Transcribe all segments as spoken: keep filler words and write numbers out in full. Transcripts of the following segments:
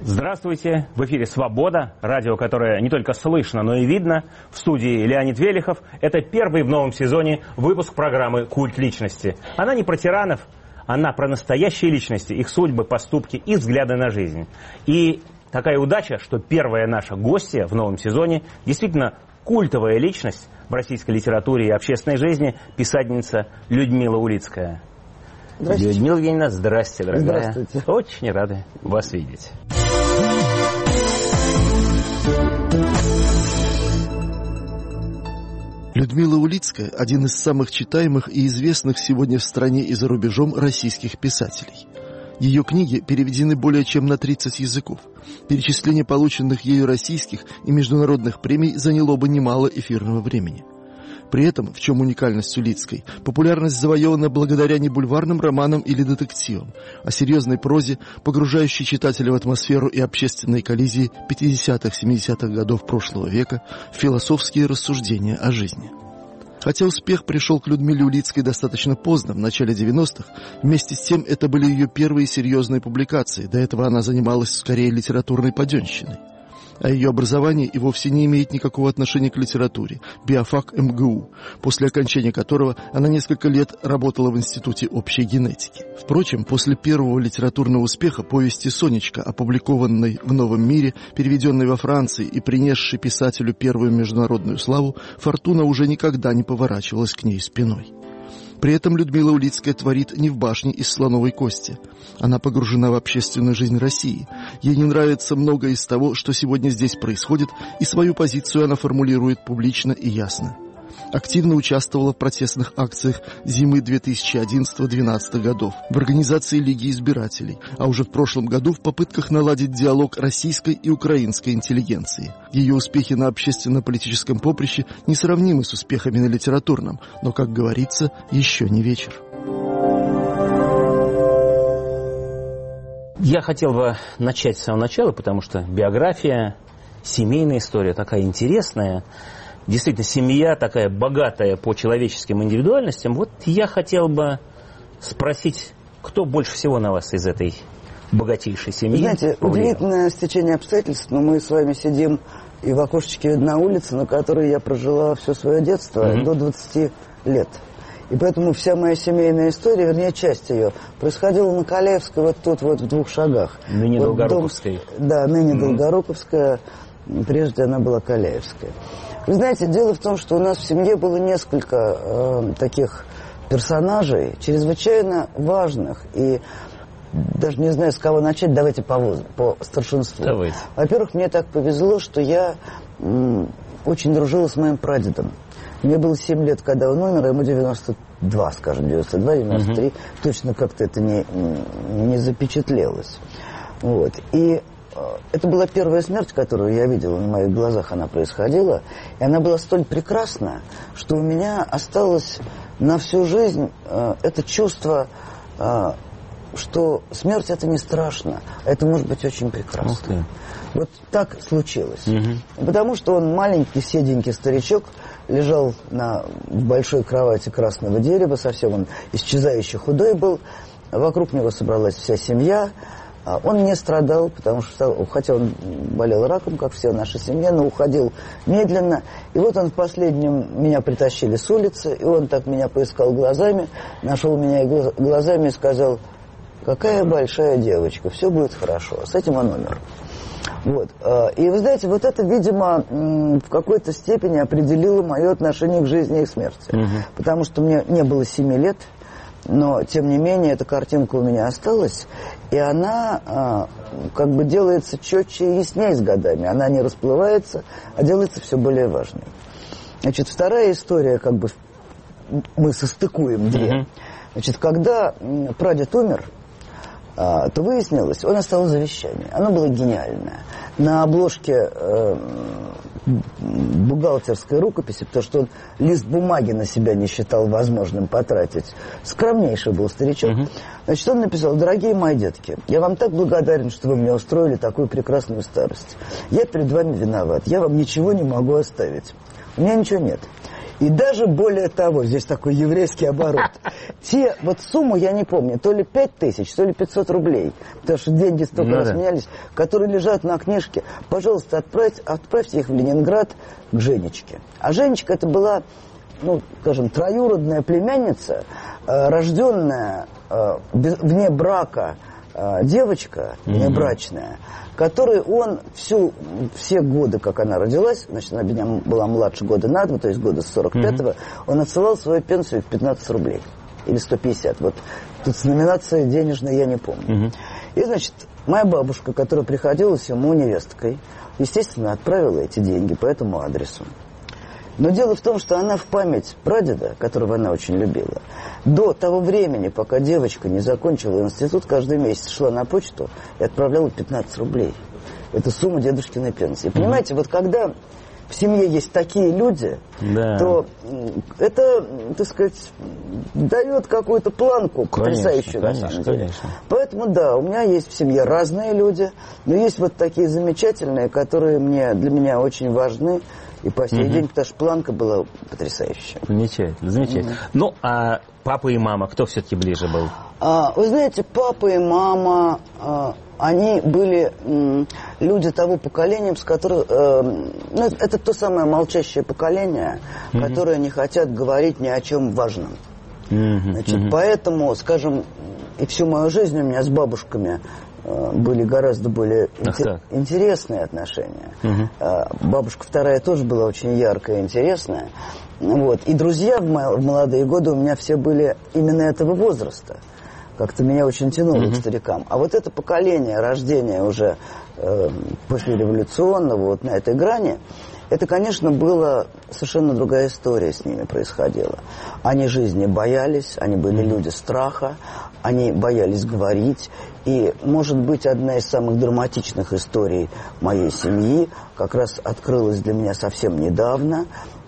Здравствуйте! В эфире «Свобода», радио, которое не только слышно, но и видно. В студии Леонид Велихов. Это первый в новом сезоне выпуск программы «Культ личности». Она не про тиранов, она про настоящие личности, их судьбы, поступки и взгляды на жизнь. И такая удача, что первая наша гостья в новом сезоне действительно культовая личность в российской литературе и общественной жизни, писательница Людмила Улицкая. Людмила Евгеньевна, здрасте, дорогая. Здравствуйте. Очень рады вас видеть. Людмила Улицкая – один из самых читаемых и известных сегодня в стране и за рубежом российских писателей. Ее книги переведены более чем на тридцать языков. Перечисление полученных ею российских и международных премий заняло бы немало эфирного времени. При этом, в чем уникальность Улицкой, популярность завоевана благодаря не бульварным романам или детективам, а серьезной прозе, погружающей читателя в атмосферу и общественные коллизии пятидесятых-семидесятых годов прошлого века, в философские рассуждения о жизни. Хотя успех пришел к Людмиле Улицкой достаточно поздно, в начале девяностых, вместе с тем это были ее первые серьезные публикации, до этого она занималась скорее литературной паденщиной. А ее образование и вовсе не имеет никакого отношения к литературе, биофак эм гэ у, после окончания которого она несколько лет работала в Институте общей генетики. Впрочем, после первого литературного успеха повести «Сонечка», опубликованной в «Новом мире», переведенной во Франции и принесшей писателю первую международную славу, фортуна уже никогда не поворачивалась к ней спиной. При этом Людмила Улицкая творит не в башне из слоновой кости. Она погружена в общественную жизнь России. Ей не нравится многое из того, что сегодня здесь происходит, и свою позицию она формулирует публично и ясно. Активно участвовала в протестных акциях зимы две тысячи одиннадцатого — две тысячи двенадцатого годов, в организации Лиги избирателей, а уже в прошлом году в попытках наладить диалог российской и украинской интеллигенции. Ее успехи на общественно-политическом поприще несравнимы с успехами на литературном, но, как говорится, еще не вечер. Я хотел бы начать с самого начала, потому что биография, семейная история такая интересная. Действительно, семья такая богатая по человеческим индивидуальностям. Вот я хотел бы спросить, кто больше всего на вас из этой богатейшей семьи? Знаете, удивительное стечение обстоятельств, но мы с вами сидим и в окошечке на улице, на которой я прожила все свое детство, mm-hmm. до двадцати лет. И поэтому вся моя семейная история, вернее, часть ее, происходила на Каляевской, вот тут вот в двух шагах. Ныне вот Долгоруковской. Дом, да, ныне mm-hmm. Долгоруковская, прежде она была Каляевская. Вы знаете, дело в том, что у нас в семье было несколько э, таких персонажей, чрезвычайно важных, и даже не знаю, с кого начать, давайте по, воз... по старшинству. Давайте. Во-первых, мне так повезло, что я м, очень дружила с моим прадедом. Мне было семь лет, когда он умер, а ему девяносто два, скажем, девяносто два — девяносто три. Угу. Точно как-то это не, не запечатлелось. Вот. И это была первая смерть, которую я видела на моих глазах, она происходила. И она была столь прекрасна, что у меня осталось на всю жизнь э, это чувство, э, что смерть — это не страшно, это может быть очень прекрасно. Вот так случилось. Угу. Потому что он маленький, седенький старичок, лежал на большой кровати красного дерева, совсем он исчезающий худой был. Вокруг него собралась вся семья. Он не страдал, потому что, хотя он болел раком, как вся наша семья, но уходил медленно. И вот он в последнем, меня притащили с улицы, и он так меня поискал глазами, нашел меня глазами и сказал: какая большая девочка, все будет хорошо. С этим он умер. Вот. И вы знаете, вот это, видимо, в какой-то степени определило мое отношение к жизни и смерти. Угу. Потому что мне не было семи лет, но, тем не менее, эта картинка у меня осталась, и она а, как бы делается четче и яснее с годами. Она не расплывается, а делается все более важной. Значит, вторая история, как бы мы состыкуем две. Mm-hmm. Значит, когда прадед умер, а, то выяснилось, он оставил завещание. Оно было гениальное. На обложке э, бухгалтерской рукописи, потому что он лист бумаги на себя не считал возможным потратить. Скромнейший был старичок. Uh-huh. Значит, он написал: дорогие мои детки, я вам так благодарен, что вы мне устроили такую прекрасную старость. Я перед вами виноват. Я вам ничего не могу оставить. У меня ничего нет. И даже более того, здесь такой еврейский оборот. Те, вот сумму я не помню, то ли пять тысяч, то ли пятьсот рублей, потому что деньги столько ну, раз да. менялись, которые лежат на книжке. Пожалуйста, отправьте, отправьте их в Ленинград к Женечке. А Женечка это была, ну, скажем, троюродная племянница, э, рожденная э, без, вне брака э, девочка, mm-hmm. внебрачная, которой он всю, все годы, как она родилась, значит, она меня была младше года на два, то есть года с сорок пятого, mm-hmm. он отсылал свою пенсию в пятнадцать рублей. Или сто пятьдесят. Вот тут с номинацией денежной я не помню. Mm-hmm. И, значит, моя бабушка, которая приходилась ему невесткой, естественно, отправила эти деньги по этому адресу. Но дело в том, что она в память прадеда, которого она очень любила, до того времени, пока девочка не закончила институт, каждый месяц шла на почту и отправляла пятнадцать рублей. Это сумма дедушкиной пенсии. Mm-hmm. Понимаете, вот когда в семье есть такие люди, да. то это, так сказать, дает какую-то планку потрясающую, конечно, на самом конечно, деле. Конечно. Поэтому, да, у меня есть в семье разные люди, но есть вот такие замечательные, которые мне, для меня очень важны. И по сей угу. день, потому что планка была потрясающая. Замечательно, замечательно. Угу. Ну, а папа и мама, кто все-таки ближе был? А, вы знаете, папа и мама, а, они были м, люди того поколения, с которым... Э, ну, это то самое молчащее поколение, угу. которое не хотят говорить ни о чем важном. Угу. Значит, угу. поэтому, скажем, и всю мою жизнь у меня с бабушками были гораздо более интер- интересные отношения. Угу. Бабушка вторая тоже была очень яркая и интересная. Вот. И друзья в, мо- в молодые годы у меня все были именно этого возраста. Как-то меня очень тянуло угу. к старикам. А вот это поколение рождения уже э, послереволюционного, вот на этой грани, это, конечно, была совершенно другая история с ними происходила. Они жизни боялись, они были люди страха, они боялись говорить. И, может быть, одна из самых драматичных историй моей семьи как раз открылась для меня совсем недавно.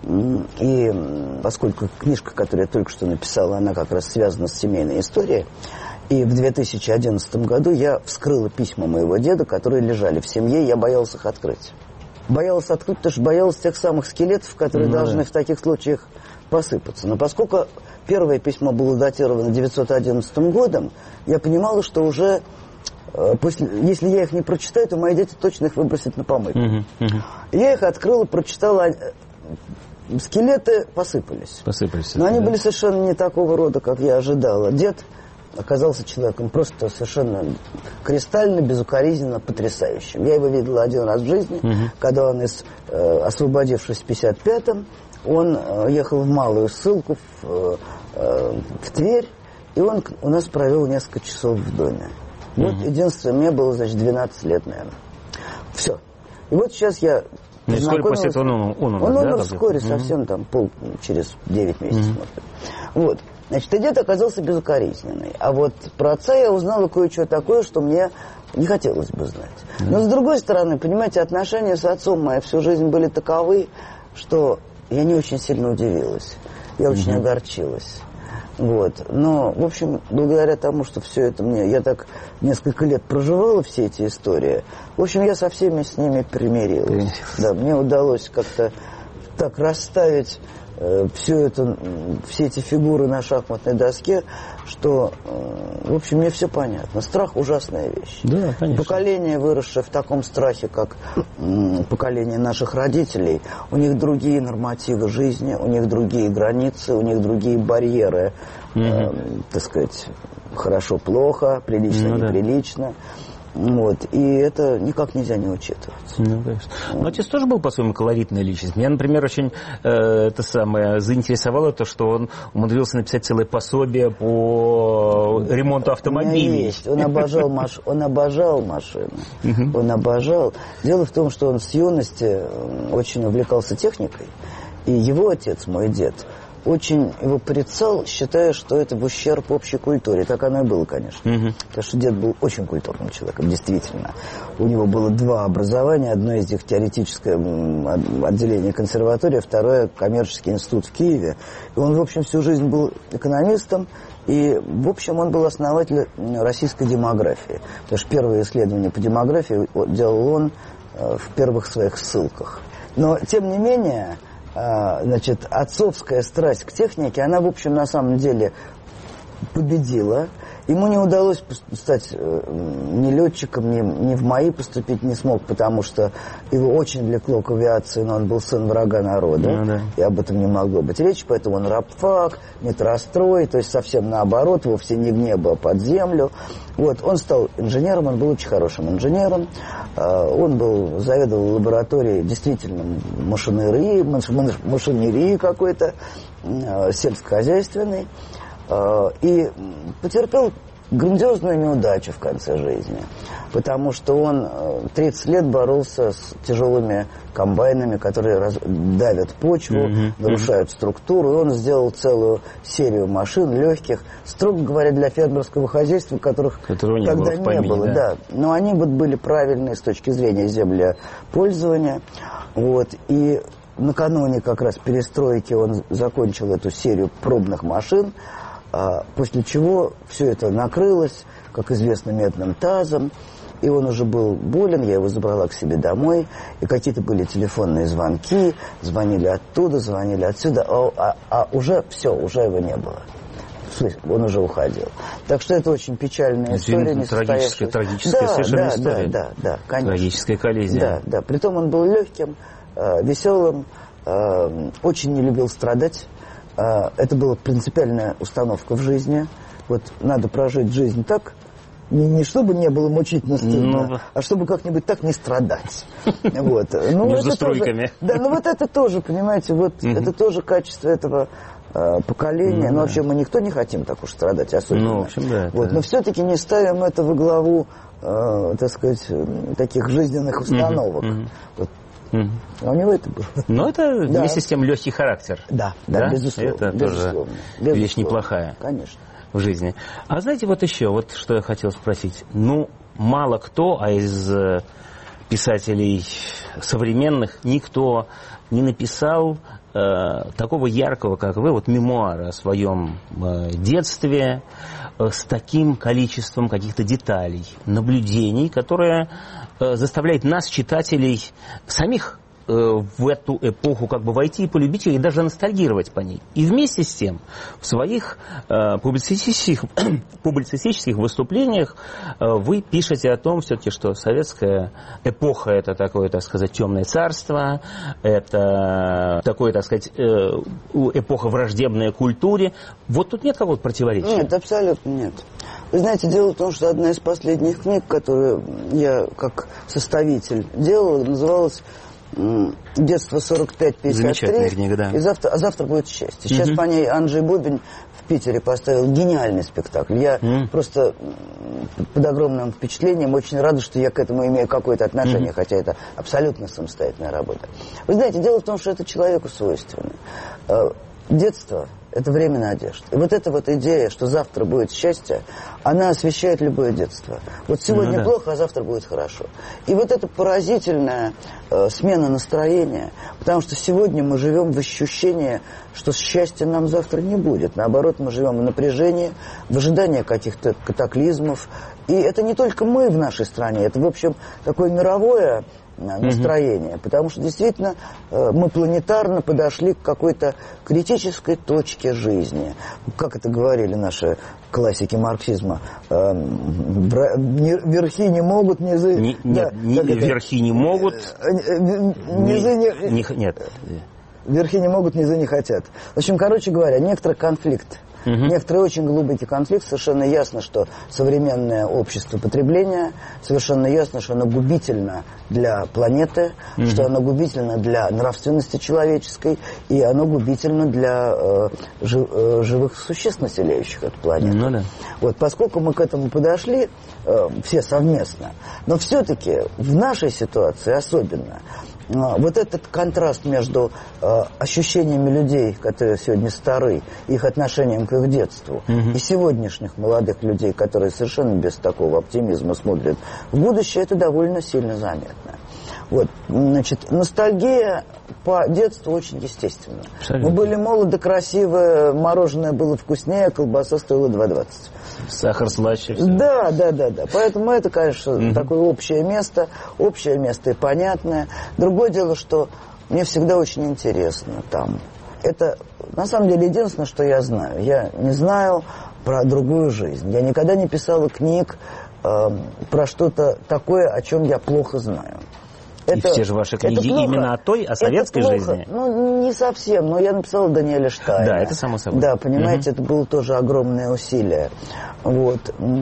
И поскольку книжка, которую я только что написала, она как раз связана с семейной историей, и в две тысячи одиннадцатом году я вскрыла письма моего деда, которые лежали в семье, и я боялась их открыть. Боялась открыть, потому что боялась тех самых скелетов, которые ну, должны да. в таких случаях посыпаться. Но поскольку первое письмо было датировано девятьсот одиннадцатым годом, я понимала, что уже, э, после, если я их не прочитаю, то мои дети точно их выбросят на помойку. Uh-huh, uh-huh. Я их открыла, прочитала, э, скелеты посыпались. Посыпались. Но они да. были совершенно не такого рода, как я ожидала. Дед оказался человеком просто совершенно кристально, безукоризненно потрясающим. Я его видела один раз в жизни, uh-huh. когда он, из, э, освободившись в пятьдесят пятом, он э, ехал в малую ссылку в, э, в Тверь, и он у нас провел несколько часов в доме. Вот uh-huh. единственное, мне было, значит, двенадцать лет, наверное. Все. И вот сейчас я ну, вскоре после этого он, он, он, он умер да, вскоре, uh-huh. совсем там, пол, через девять месяцев. Uh-huh. Вот. Значит, и дед оказался безукоризненный. А вот про отца я узнала кое-что такое, что мне не хотелось бы знать. Uh-huh. Но, с другой стороны, понимаете, отношения с отцом мои всю жизнь были таковы, что я не очень сильно удивилась. Я очень uh-huh. огорчилась. Вот. Но, в общем, благодаря тому, что все это мне... Я так несколько лет проживала все эти истории. В общем, я со всеми с ними примирилась. Да, мне удалось как-то так расставить э, все это, все эти фигуры на шахматной доске, что, э, в общем, мне все понятно. Страх – ужасная вещь. Да, конечно. Поколение, выросшее в таком страхе, как э, поколение наших родителей, у них другие нормативы жизни, у них другие границы, у них другие барьеры, э, mm-hmm. так сказать, хорошо-плохо, прилично-неприлично. Ну, да. Вот. И это никак нельзя не учитывать. Ну, конечно. Но отец тоже был по-своему колоритная личность. Меня, например, очень э, это самое заинтересовало то, что он умудрился написать целое пособие по ремонту автомобилей. Есть. Он обожал, маш... он обожал машины. Он обожал. Дело в том, что он с юности очень увлекался техникой. И его отец, мой дед, очень его порицал, считая, что это в ущерб общей культуре. Так оно и было, конечно. Uh-huh. Потому что дед был очень культурным человеком, действительно. У него было два образования. Одно из них теоретическое отделение консерватории, второе коммерческий институт в Киеве. И он, в общем, всю жизнь был экономистом. И, в общем, он был основателем российской демографии. Потому что первые исследования по демографии делал он в первых своих ссылках. Но, тем не менее... значит, отцовская страсть к технике, она, в общем, на самом деле победила. Ему не удалось стать ни летчиком, ни, ни в МАИ поступить не смог, потому что его очень влекло к авиации, но он был сын врага народа, ну, да. И об этом не могло быть речи, поэтому он рабфак, метрострой, то есть совсем наоборот, вовсе не в небо, а под землю. Вот, он стал инженером, он был очень хорошим инженером, он был, заведовал лабораторией действительно машинерии, машинерии какой-то, сельскохозяйственной. И потерпел грандиозную неудачу в конце жизни, потому что он тридцать лет боролся с тяжелыми комбайнами, которые раз... давят почву, mm-hmm. нарушают mm-hmm. структуру, и он сделал целую серию машин легких, строго говоря, для фермерского хозяйства, которых Которого не тогда было не помине, было. Да? Да. Но они вот были правильные с точки зрения землепользования. Вот. И накануне как раз перестройки он закончил эту серию пробных машин, после чего все это накрылось, как известно, медным тазом, и он уже был болен, я его забрала к себе домой, и какие-то были телефонные звонки, звонили оттуда, звонили отсюда, а, а, а уже все, уже его не было. Он уже уходил. Так что это очень печальная история. Трагическая, трагическая да, совершенно да, история. Да, да, да, конечно. Трагическая коллизия. Да, да. Притом он был легким, веселым, очень не любил страдать. Это была принципиальная установка в жизни. Вот надо прожить жизнь так, не, не чтобы не было мучительно стыдно, ну, а чтобы как-нибудь так не страдать. Вот. Ну, между струйками. Тоже, да, ну вот это тоже, понимаете, вот угу. это тоже качество этого э, поколения. Ну, ну вообще мы никто не хотим так уж страдать, особенно. Ну, в общем, да. Вот. Но все-таки не ставим это во главу, э, так сказать, таких жизненных установок. Угу. Вот. Mm-hmm. А у него это было. Но это да. вместе с тем легкий характер. Да, да, да? безусловно. Это безусловно, тоже безусловно. вещь неплохая. Конечно. В жизни. А знаете, вот еще, вот что я хотел спросить. Ну, мало кто, а из писателей современных никто не написал э, такого яркого, как вы, вот мемуара о своем э, детстве э, с таким количеством каких-то деталей, наблюдений, которые э, заставляет нас, читателей, самих э, в эту эпоху как бы войти и полюбить ее, и даже ностальгировать по ней. И вместе с тем в своих э, публицистических, публицистических выступлениях э, вы пишете о том все-таки, что советская эпоха — это такое, так сказать, темное царство, это такое, так сказать, э, эпоха враждебная культуре. Вот тут нет какого-то противоречия? Нет, абсолютно нет. Вы знаете, дело в том, что одна из последних книг, которую я как составитель делал, называлась «Детство сорок пять пятьдесят три». Замечательная книга, да. И завтра, а завтра будет счастье. Сейчас угу. по ней Анджей Бубень в Питере поставил гениальный спектакль. Я mm. просто под огромным впечатлением очень рада, что я к этому имею какое-то отношение, mm. хотя это абсолютно самостоятельная работа. Вы знаете, дело в том, что это человеку свойственно. Детство — это время надежд. И вот эта вот идея, что завтра будет счастье, она освещает любое детство. Вот сегодня ну, да. плохо, а завтра будет хорошо. И вот эта поразительная э, смена настроения, потому что сегодня мы живем в ощущении, что счастья нам завтра не будет. Наоборот, мы живем в напряжении, в ожидании каких-то катаклизмов. И это не только мы в нашей стране, это, в общем, такое мировое настроение, mm-hmm. потому что действительно э, мы планетарно подошли к какой-то критической точке жизни. Как это говорили наши классики марксизма, э, бра... не, верхи не могут, низы... Не, да, не, не, верхи не могут... Низы не... не... Нет. Верхи не могут, низы не хотят. В общем, короче говоря, некоторый конфликт. Угу. Некоторый очень глубокий конфликт. Совершенно ясно, что современное общество потребления, совершенно ясно, что оно губительно для планеты, угу. что оно губительно для нравственности человеческой, и оно губительно для э, жив, э, живых существ, населяющих эту планету. Ну, да. Вот, поскольку мы к этому подошли э, все совместно, но все-таки в нашей ситуации особенно вот этот контраст между э, ощущениями людей, которые сегодня стары, их отношением к их детству, mm-hmm. и сегодняшних молодых людей, которые совершенно без такого оптимизма смотрят в будущее, это довольно сильно заметно. Вот, значит, ностальгия по детству очень естественна. Абсолютно. Мы были молоды, красивые, мороженое было вкуснее, колбаса стоила два двадцать. Сахар слаще. Все. Да, да, да, да. Поэтому это, конечно, mm-hmm. такое общее место, общее место и понятное. Другое дело, что мне всегда очень интересно там. Это, на самом деле, единственное, что я знаю. Я не знаю про другую жизнь. Я никогда не писала книг э, про что-то такое, о чем я плохо знаю. И это, все же ваши книги именно о той, о советской жизни? Ну, не совсем, но я написала Даниэля Штайна. Да, это само собой. Да, понимаете, угу. Это было тоже огромное усилие. Вот.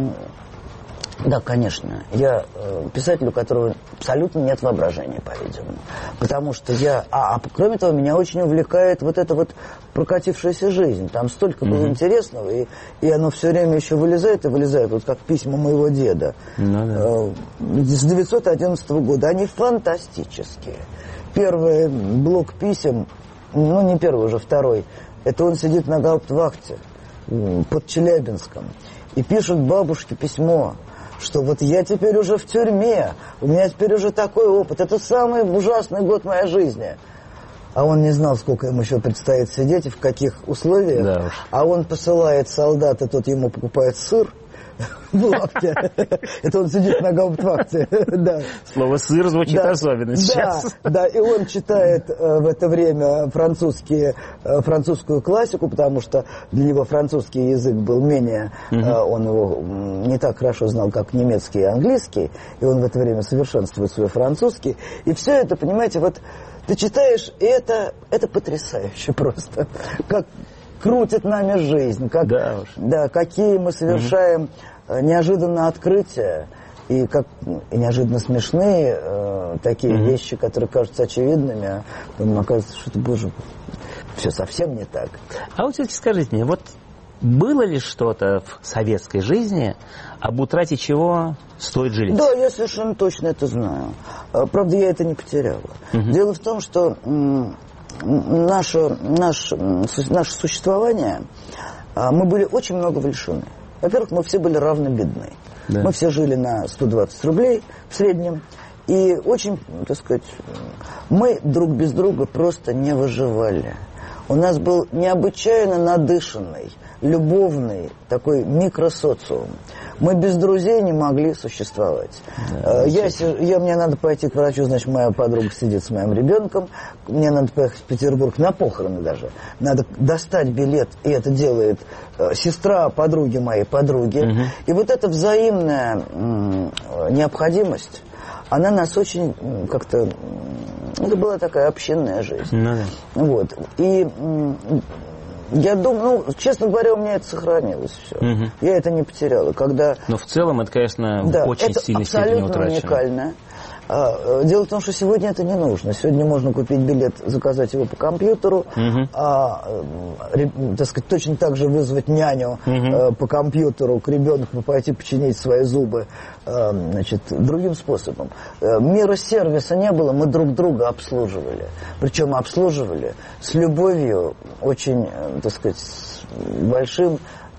Да, конечно. Я э, писатель, у которого абсолютно нет воображения, по-видимому. Потому что я... А, а кроме того, меня очень увлекает вот эта вот прокатившаяся жизнь. Там столько было mm-hmm. интересного, и, и оно все время еще вылезает и вылезает, вот как письма моего деда. Mm-hmm. Э, с девятьсот одиннадцатого года. Они фантастические. Первый блок писем, ну, не первый, уже второй, это он сидит на гауптвахте под Челябинском и пишет бабушке письмо, что вот я теперь уже в тюрьме, у меня теперь уже такой опыт, это самый ужасный год моей жизни. А он не знал, сколько ему еще предстоит сидеть и в каких условиях. Да уж. А он посылает солдата, тот ему покупает сыр в лавке. Это он сидит на гауптвахте. Слово «сыр» звучит особенно сейчас. Да, и он читает в это время французскую классику, потому что для него французский язык был менее... Он его не так хорошо знал, как немецкий и английский, и он в это время совершенствует свой французский. И все это, понимаете, вот ты читаешь, и это, это потрясающе просто. Как крутит нами жизнь, как, да, да, какие мы совершаем угу. неожиданно открытия, и, как, и неожиданно смешные э, такие угу. вещи, которые кажутся очевидными, а потом оказывается, что это, боже, все совсем не так. А вот все-таки скажите мне, вот было ли что-то в советской жизни, об утрате чего стоит жалеть? Да, я совершенно точно это знаю. Правда, я это не потеряла. Угу. Дело в том, что м- наше, наше, наше существование, мы были очень много лишены. Во-первых, мы все были равно бедны. Да. Мы все жили на сто двадцать рублей в среднем. И очень, так сказать, мы друг без друга просто не выживали. У нас был необычайно надышанный, любовный такой микросоциум. Мы без друзей не могли существовать. Да, я, я, мне надо пойти к врачу, значит, моя подруга сидит с моим ребенком. Мне надо поехать в Петербург на похороны даже. Надо достать билет, и это делает э, сестра подруги моей подруги. Угу. И вот эта взаимная э, необходимость, она нас очень как-то... Это была такая общинная жизнь. Ну, да. Вот. И я думаю, ну, честно говоря, у меня это сохранилось все. Угу. Я это не потеряла. Когда... Но в целом это, конечно, да, в очень это сильной степени утрачено. Уникально. Дело в том, что сегодня это не нужно. Сегодня можно купить билет, заказать его по компьютеру, угу. а, так сказать, точно так же вызвать няню угу. по компьютеру к ребенку, пойти починить свои зубы, значит, другим способом. Мира сервиса не было, мы друг друга обслуживали. Причем обслуживали с любовью, очень, так сказать, с большим,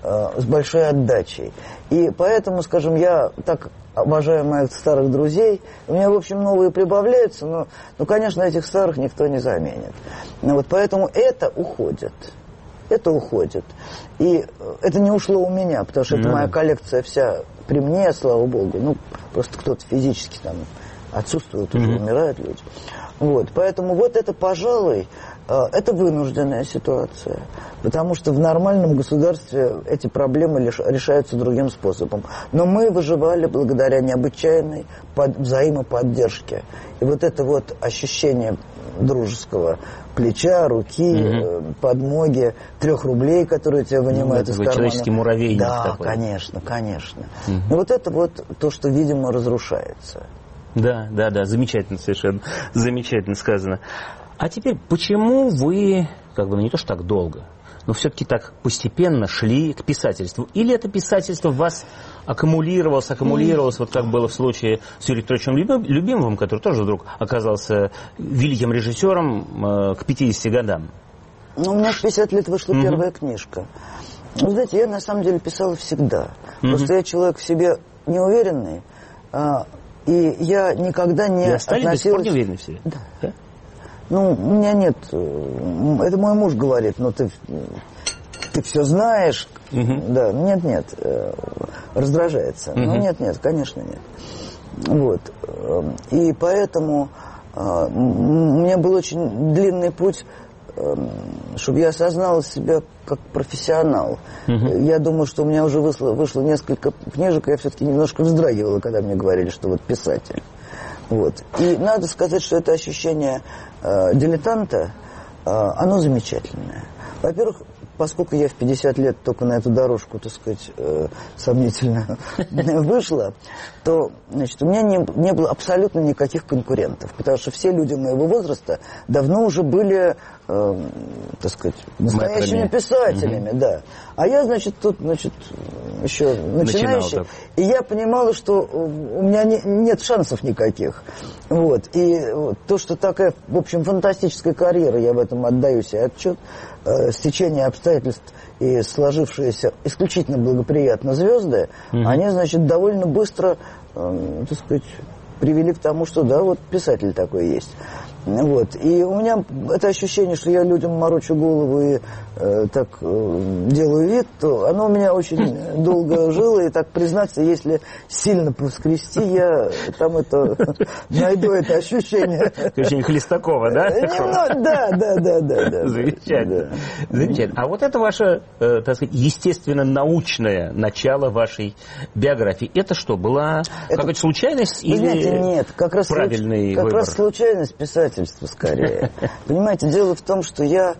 с большой отдачей. И поэтому, скажем, я так обожаю моих старых друзей. У меня, в общем, новые прибавляются, но, ну, конечно, этих старых никто не заменит. Ну, вот поэтому это уходит. Это уходит. И это не ушло у меня, потому что mm-hmm. это моя коллекция вся при мне, слава богу. Ну, просто кто-то физически там отсутствует, уже mm-hmm. умирают люди. Вот, поэтому вот это, пожалуй, это вынужденная ситуация. Потому что в нормальном государстве эти проблемы решаются другим способом. Но мы выживали благодаря необычайной под, взаимоподдержке. И вот это вот ощущение дружеского плеча, руки, угу. подмоги, трех рублей, которые тебя вынимают ну, из кармана. Человеческий муравейник да, такой. конечно, конечно. Угу. И вот это вот то, что, видимо, разрушается. Да, да, да, замечательно совершенно, замечательно сказано. А теперь, почему вы, как бы, ну не то что так долго, но все-таки так постепенно шли к писательству? Или это писательство в вас аккумулировалось, аккумулировалось, вот как было в случае с Юрием Петровичем Любимовым, который тоже вдруг оказался великим режиссером э, к пятидесяти годам? Ну, у меня в пятьдесят лет вышла mm-hmm. первая книжка. Вы знаете, я на самом деле писала всегда. Mm-hmm. Просто я человек в себе неуверенный, а, и я никогда не относилась... Вы остались до сих пор неуверенны в себе? Да. да? Ну, у меня нет... Это мой муж говорит, ну ты, ты все знаешь. Угу. Да, нет, нет, раздражается. Угу. Ну, нет, нет, конечно, нет. Вот. И поэтому у меня был очень длинный путь, чтобы я осознал себя как профессионал. Uh-huh. Я думаю, что у меня уже вышло, вышло несколько книжек, я все-таки немножко вздрагивала, когда мне говорили, что вот писатель. Вот. И надо сказать, что это ощущение э, дилетанта, э, оно замечательное. Во-первых, поскольку я в пятьдесят лет только на эту дорожку, так сказать, э, сомнительно вышла, то, значит, у меня не, не было абсолютно никаких конкурентов, потому что все люди моего возраста давно уже были, э, так сказать, настоящими Мэтрами. писателями, угу. да. А я, значит, тут, значит, еще начинающий, и я понимала, что у меня не, нет шансов никаких. Вот. И вот, то, что такая, в общем, фантастическая карьера, я в этом отдаю себе отчет, э, стечение обстоятельств и сложившиеся исключительно благоприятно звезды, mm-hmm. они, значит, довольно быстро, э, так сказать, привели к тому, что да, вот писатель такой есть. Вот. И у меня это ощущение, что я людям морочу голову и э, так э, делаю вид, то оно у меня очень долго жило, и так признаться, если сильно поскрести, я там это найду это ощущение. Ощущение Хлестакова, да? Да, да, да, да. Замечательно. Замечательно. А вот это ваше, так сказать, естественно-научное начало вашей биографии, это что, была какая-то случайность или нет, как раз правильный как выбор? раз случайность писать скорее. Понимаете, дело в том, что я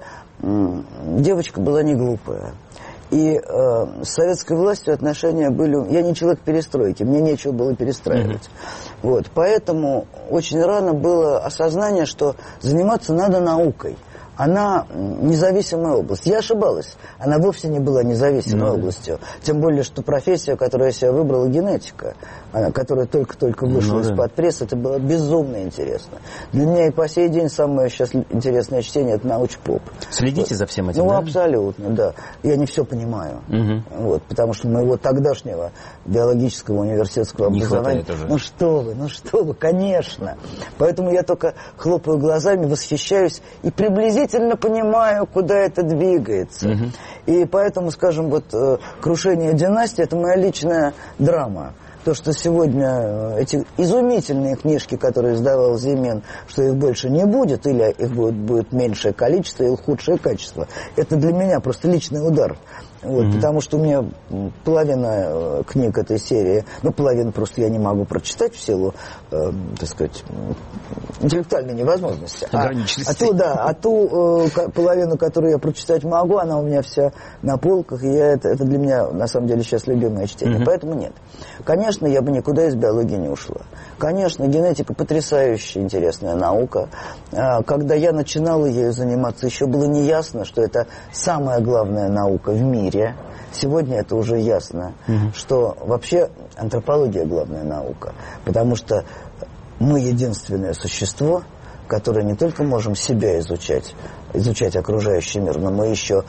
девочка была не глупая. И э, с советской властью отношения были... Я не человек перестройки, мне нечего было перестраивать. Mm-hmm. Вот, поэтому очень рано было осознание, что заниматься надо наукой. Она независимая область. Я ошибалась. Она вовсе не была независимой mm-hmm. областью. Тем более, что профессия, которую я себе выбрала, генетика, которая только-только вышла mm-hmm. из-под прессы, это было безумно интересно. Для меня и по сей день самое сейчас интересное чтение – это научпоп. Следите вот. за всем этим, Ну, да? абсолютно, да. Я не все понимаю. Mm-hmm. Вот, потому что моего тогдашнего биологического университетского не образования... Ну что вы, ну что вы, конечно. Поэтому я только хлопаю глазами, восхищаюсь и приблизительно понимаю, куда это двигается. Uh-huh. И поэтому, скажем, вот «Крушение династии» — это моя личная драма. То, что сегодня эти изумительные книжки, которые издавал Зимен, что их больше не будет, или их будет, будет меньшее количество, или худшее качество, это для меня просто личный удар. Вот, mm-hmm. Потому что у меня половина э, книг этой серии, ну, половину просто я не могу прочитать в силу, э, так сказать, интеллектуальной невозможности. А, а ту, да, а ту э, половину, которую я прочитать могу, она у меня вся на полках, и я, это, это для меня, на самом деле, сейчас любимое чтение. Mm-hmm. Поэтому нет. Конечно, я бы никуда из биологии не ушла. Конечно, генетика потрясающая, интересная наука. Когда я начинала ею заниматься, еще было неясно, что это самая главная наука в мире. Сегодня это уже ясно, угу. что вообще антропология главная наука. Потому что мы единственное существо, которое не только можем себя изучать, изучать окружающий мир, но мы еще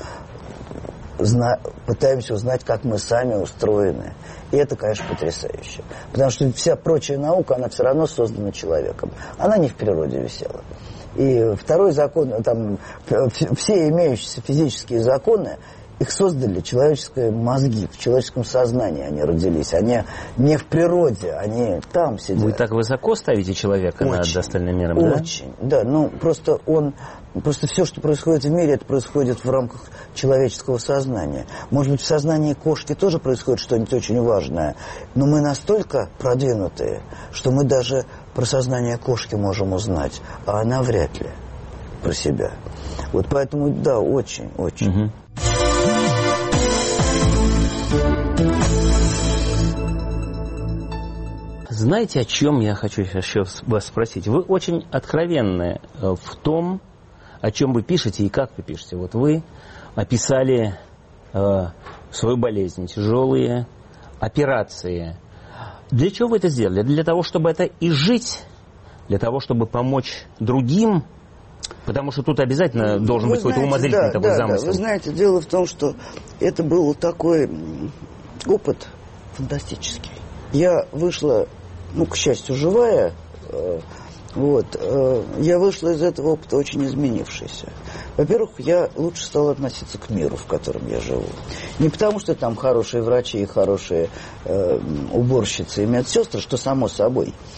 зна- пытаемся узнать, как мы сами устроены. И это, конечно, потрясающе. Потому что вся прочая наука, она все равно создана человеком. Она не в природе висела. И второй закон, там, все имеющиеся физические законы, их создали человеческие мозги, в человеческом сознании они родились. Они не в природе, они там сидят. Вы так высоко ставите человека очень, над остальным миром, да? Очень, да. Ну, просто он... Просто все, что происходит в мире, это происходит в рамках человеческого сознания. Может быть, в сознании кошки тоже происходит что-нибудь очень важное, но мы настолько продвинутые, что мы даже про сознание кошки можем узнать, а она вряд ли про себя. Вот поэтому, да, очень, очень. Угу. Знаете, о чем я хочу еще вас спросить? Вы очень откровенны в том, о чем вы пишете и как вы пишете. Вот вы описали э, свою болезнь, тяжелые операции. Для чего вы это сделали? Для того, чтобы это изжить? Для того, чтобы помочь другим? Потому что тут обязательно должен вы быть какой-то умозрительный да, такой да, замысел. Да, вы знаете, дело в том, что это был такой опыт фантастический. Я вышла, ну, к счастью, живая. Э, Вот. Я вышла из этого опыта очень изменившейся. Во-первых, я лучше стала относиться к миру, в котором я живу. Не потому, что там хорошие врачи и хорошие э, уборщицы и медсестры, что само собой,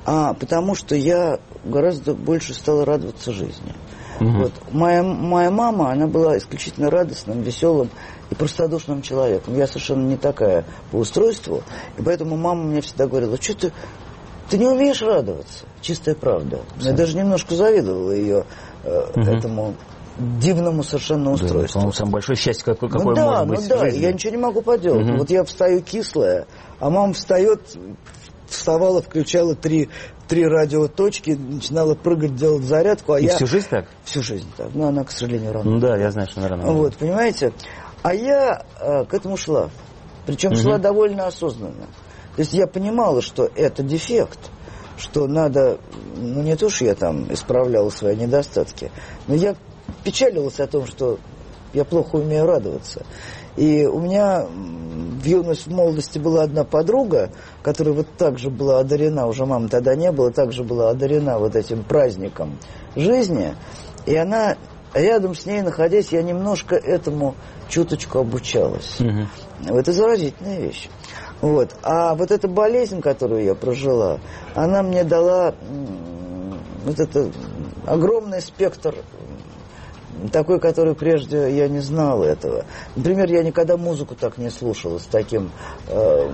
а потому что я гораздо больше стала радоваться жизни. Угу. Вот. Моя, моя мама, она была исключительно радостным, веселым и простодушным человеком. Я совершенно не такая по устройству, и поэтому мама мне всегда говорила: что ты, ты не умеешь радоваться. Чистая правда. Я даже немножко завидовала ее э, угу. этому дивному совершенно устройству. Да, по-моему, самое большое счастье, какое, какое ну, да, может быть ну, да, в жизни. Я ничего не могу поделать. Угу. Вот я встаю кислая, а мама встает, вставала, включала три, три радиоточки, начинала прыгать, делать зарядку. А И я... всю жизнь так? Всю жизнь так. Но она, к сожалению, рано. Ну да, я знаю, что она рано. Вот, понимаете? А я э, к этому шла. Причем угу. шла довольно осознанно. То есть я понимала, что это дефект, что надо, ну не то, что я там исправляла свои недостатки, но я печалилась о том, что я плохо умею радоваться. И у меня в юности, в молодости была одна подруга, которая вот так же была одарена, уже мамы тогда не было, также была одарена вот этим праздником жизни. И она, рядом с ней находясь, я немножко этому чуточку обучалась. Угу. Это заразительная вещь. Вот. А вот эта болезнь, которую я прожила, она мне дала вот это огромный спектр, такой, который прежде я не знал этого. Например, я никогда музыку так не слушала с таким э,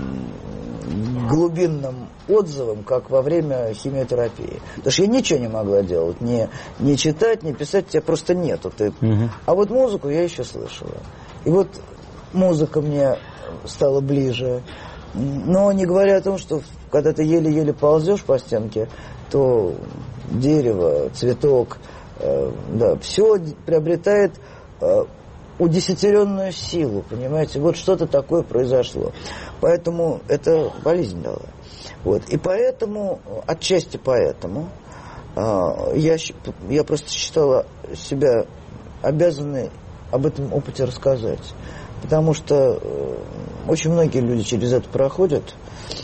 глубинным отзывом, как во время химиотерапии. Потому что я ничего не могла делать, не, не читать, не писать, тебя просто нету. Ты... Угу. А вот музыку я еще слышала. И вот музыка мне стала ближе. Но не говоря о том, что когда ты еле-еле ползешь по стенке, то дерево, цветок, э, да, все приобретает э, удесятеренную силу, понимаете? Вот что-то такое произошло. Поэтому это болезнь дала. Вот. И поэтому, отчасти поэтому, э, я, я просто считала себя обязанной об этом опыте рассказать. Потому что э, очень многие люди через это проходят.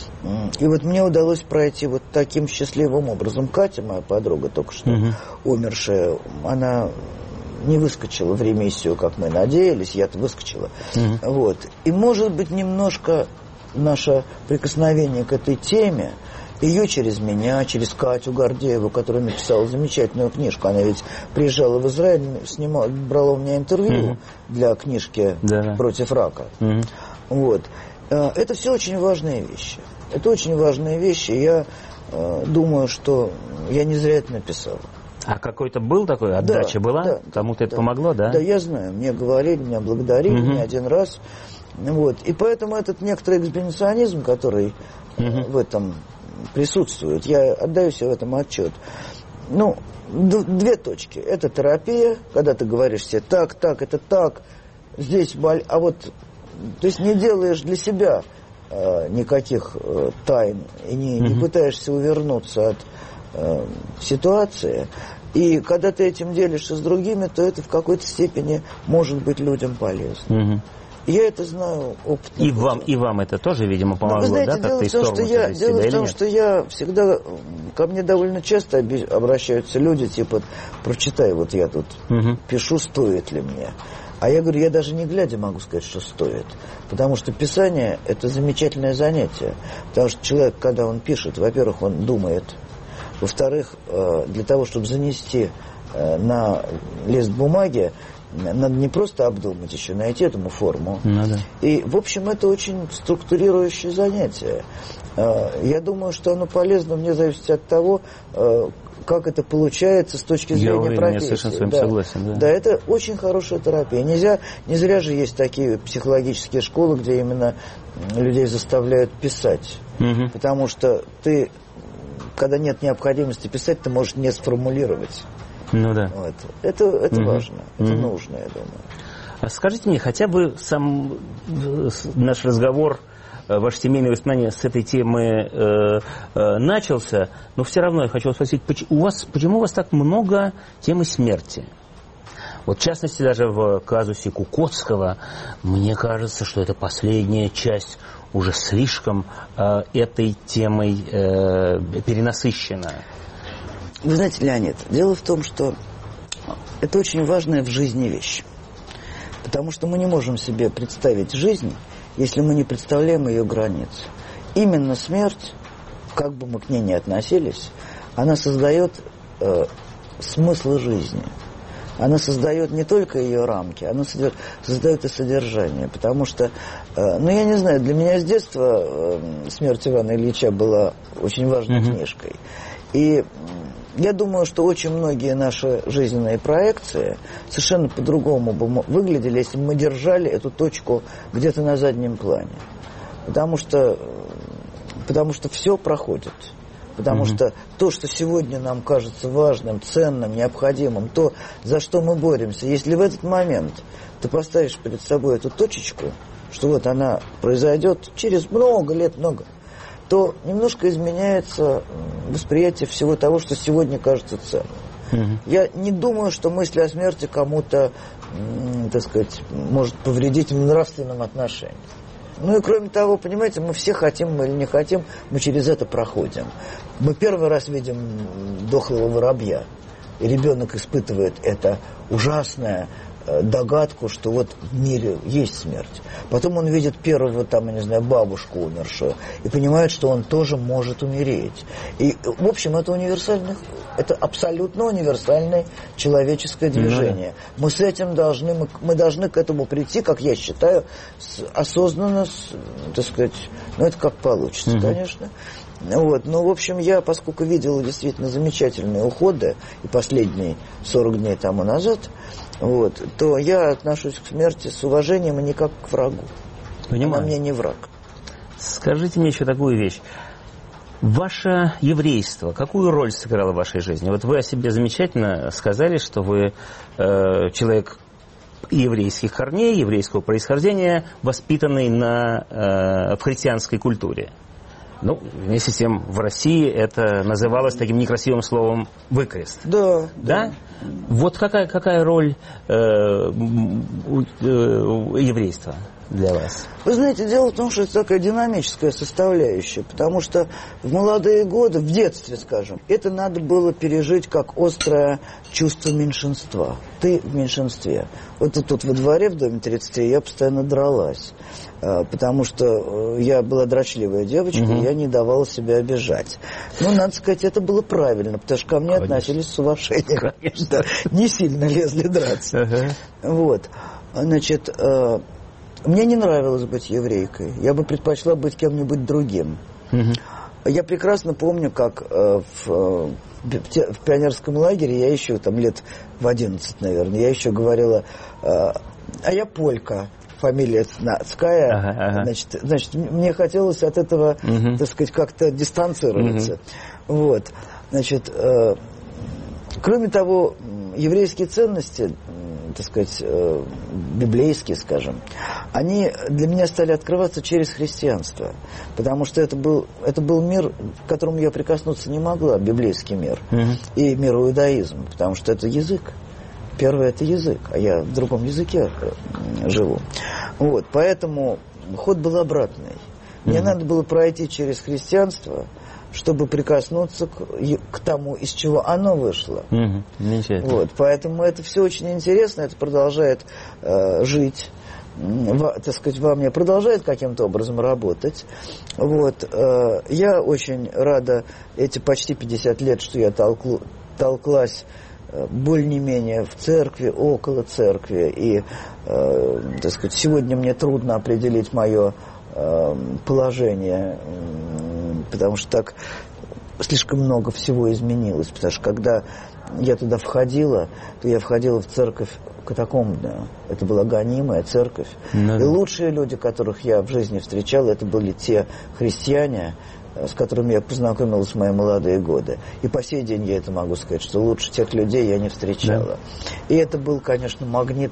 И вот мне удалось пройти вот таким счастливым образом. Катя, моя подруга, только что угу. умершая, она не выскочила в ремиссию, как мы надеялись, я-то выскочила. Угу. Вот. И, может быть, немножко наше прикосновение к этой теме, ее через меня, через Катю Гордееву, которая написала замечательную книжку. Она ведь приезжала в Израиль, снимала, брала у меня интервью mm-hmm. для книжки да. «Против рака». Mm-hmm. Вот. Это все очень важные вещи. Это очень важные вещи. Я э, думаю, что я не зря это написал. А какой-то был такой, отдача да, была? Да, Кому-то да, это помогло, да? Да, я знаю. Мне говорили, меня благодарили mm-hmm. не один раз. Вот. И поэтому этот некоторый эксбиционизм, который mm-hmm. в этом присутствует, я отдаю себе в этом отчет. Ну, д- две точки. Это терапия, когда ты говоришь себе так, так, это так, здесь боль, а вот, то есть не делаешь для себя э, никаких э, тайн и не, mm-hmm. не пытаешься увернуться от э, ситуации. И когда ты этим делишься с другими, то это в какой-то степени может быть людям полезно. Mm-hmm. Я это знаю опытно. И вам, и вам это тоже, видимо, помогло, ну, знаете, да? Дело в том, что я, дело в том что я всегда... Ко мне довольно часто обращаются люди, типа, прочитай, вот я тут угу. пишу, стоит ли мне. А я говорю, я даже не глядя могу сказать, что стоит. Потому что писание – это замечательное занятие. Потому что человек, когда он пишет, во-первых, он думает. Во-вторых, для того, чтобы занести на лист бумаги, надо не просто обдумать еще, найти этому форму. Ну, да. И, в общем, это очень структурирующее занятие. Я думаю, что оно полезно, вне зависимости от того, как это получается с точки зрения я уверен, профессии. Я совершенно с вами да. согласен. Да. да, это очень хорошая терапия. Нельзя, не зря же есть такие психологические школы, где именно людей заставляют писать. Угу. Потому что ты, когда нет необходимости писать, ты можешь не сформулировать. Ну да. Вот. Это, это угу. важно, это угу. нужно, я думаю. А скажите мне, хотя бы сам наш разговор, ваши семейные воспоминания с этой темы э, э, начался, но все равно я хочу вас спросить, почему у вас, почему у вас так много темы смерти? Вот в частности, даже в казусе Кукоцкого, мне кажется, что это последняя часть уже слишком э, этой темой э, перенасыщена. Вы знаете, Леонид, дело в том, что это очень важная в жизни вещь. Потому что мы не можем себе представить жизнь, если мы не представляем ее границ. Именно смерть, как бы мы к ней ни относились, она создает э, смысл жизни. Она создает не только ее рамки, она создает и содержание. Потому что, э, ну я не знаю, для меня с детства э, «Смерть Ивана Ильича» была очень важной mm-hmm. книжкой. И я думаю, что очень многие наши жизненные проекции совершенно по-другому бы выглядели, если бы мы держали эту точку где-то на заднем плане. Потому что, потому что все проходит. Потому mm-hmm. что то, что сегодня нам кажется важным, ценным, необходимым, то, за что мы боремся, если в этот момент ты поставишь перед собой эту точечку, что вот она произойдет через много лет, много, то немножко изменяется восприятие всего того, что сегодня кажется ценным. Mm-hmm. Я не думаю, что мысль о смерти кому-то, так сказать, может повредить в нравственном отношении. Ну и кроме того, понимаете, мы все хотим мы или не хотим, мы через это проходим. Мы первый раз видим дохлого воробья, и ребенок испытывает это ужасное догадку, что вот в мире есть смерть. Потом он видит первого, там, я не знаю, бабушку умершую, и понимает, что он тоже может умереть. И, в общем, это универсальный, это абсолютно универсальное человеческое движение. Mm-hmm. Мы с этим должны, мы, мы должны к этому прийти, как я считаю, с, осознанно, с, так сказать, ну, это как получится, mm-hmm. конечно. Вот. Но, в общем, я, поскольку видел действительно замечательные уходы, и последние сорок дней тому назад, вот, то я отношусь к смерти с уважением и не как к врагу. Понимаю. Она мне не враг. Скажите мне еще такую вещь. Ваше еврейство, какую роль сыграло в вашей жизни? Вот вы о себе замечательно сказали, что вы э, человек еврейских корней, еврейского происхождения, воспитанный на, э, в христианской культуре. Ну, вместе с тем, в России это называлось таким некрасивым словом «выкрест». Да. Да? Вот какая, какая роль э, у, э, еврейства для вас? Вы знаете, дело в том, что это такая динамическая составляющая, потому что в молодые годы, в детстве, скажем, это надо было пережить как острое чувство меньшинства. Ты в меньшинстве. Вот тут во дворе в доме тридцать три я постоянно дралась, потому что я была дрочливая девочка, угу. и я не давала себя обижать. Ну, надо сказать, это было правильно, потому что ко мне Конечно. относились с уважением. Конечно. Не сильно лезли драться. Ага. Вот. Значит, мне не нравилось быть еврейкой. Я бы предпочла быть кем-нибудь другим. Угу. Я прекрасно помню, как э, в, э, в пионерском лагере, я еще там лет в одиннадцать, наверное, я еще говорила, э, а я полька, фамилия Цкая. Ага, ага. Значит, значит, мне хотелось от этого, угу. так сказать, как-то дистанцироваться. Угу. Вот. Значит, э, кроме того, еврейские ценности, так сказать, э, библейские, скажем, они для меня стали открываться через христианство. Потому что это был, это был мир, к которому я прикоснуться не могла, библейский мир. Mm-hmm. И мир иудаизма, потому что это язык. Первый – это язык, а я в другом языке живу. Вот, поэтому ход был обратный. Мне mm-hmm. надо было пройти через христианство, чтобы прикоснуться к, к тому, из чего оно вышло. Mm-hmm. Вот, поэтому это все очень интересно, это продолжает э, жить, в, так сказать, во мне, продолжает каким-то образом работать. Вот, э, я очень рада эти почти пятьдесят лет, что я толклу, толклась э, более-менее в церкви, около церкви. И, э, так сказать, сегодня мне трудно определить мое э, положение, потому что так слишком много всего изменилось. Потому что когда я туда входила, то я входила в церковь катакомбную. Это была гонимая церковь. Ну, и лучшие люди, которых я в жизни встречал, это были те христиане, с которыми я познакомилась в мои молодые годы. И по сей день я это могу сказать, что лучше тех людей я не встречала. Да. И это был, конечно, магнит